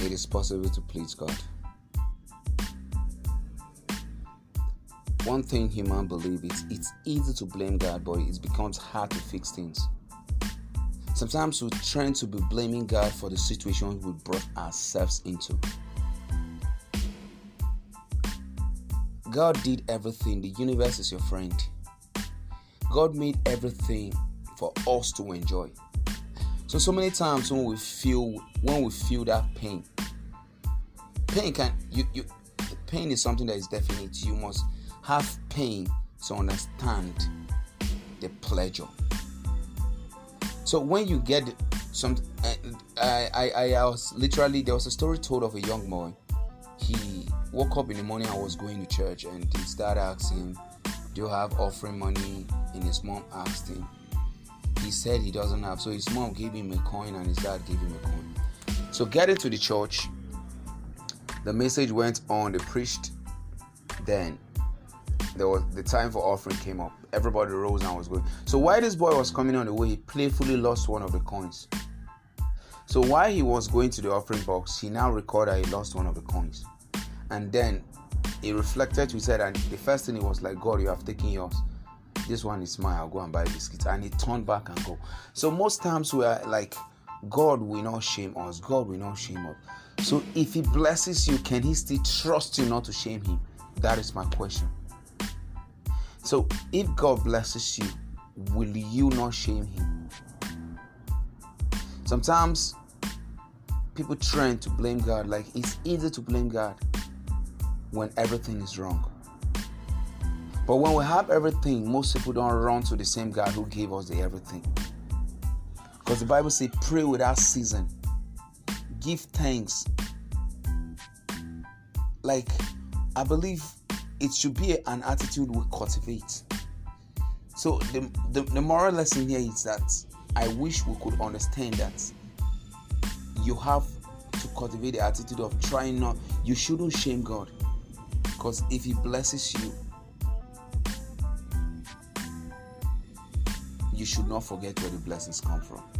it is possible to please God. One thing human believe is it's easy to blame God, but it becomes hard to fix things. Sometimes we tend to be blaming God for the situation we brought ourselves into. God did everything. The universe is your friend. God made everything for us to enjoy. So many times when we feel that pain pain is something that is definite. You must have pain to understand the pleasure. So when you get some, I was literally, there was a story told of a young boy. He woke up in the morning and was going to church, and his dad asked him, "Do you have offering money?" And his mom asked him. He said he doesn't have. So his mom gave him a coin and his dad gave him a coin. So getting to the church, the message went on, they preached. Then there was the time for offering came up. Everybody rose and was going. So while this boy was coming on the way, he playfully lost one of the coins. So while he was going to the offering box, he now recorded he lost one of the coins. And then he reflected, he said, and the first thing he was like, "God, you have taken yours. This one is mine. I'll go and buy biscuits." And he turned back and go. So most times we are like, God will not shame us. God will not shame us. So if he blesses you, can he still trust you not to shame him? That is my question. So if God blesses you, will you not shame him? Sometimes people trend to blame God. Like, it's easy to blame God when everything is wrong. But when we have everything, most people don't run to the same God who gave us the everything. Because the Bible says, pray without ceasing. Give thanks. Like, I believe it should be an attitude we cultivate. So the moral lesson here is that I wish we could understand that you have to cultivate the attitude of trying not, you shouldn't shame God. Because if he blesses you, you should not forget where the blessings come from.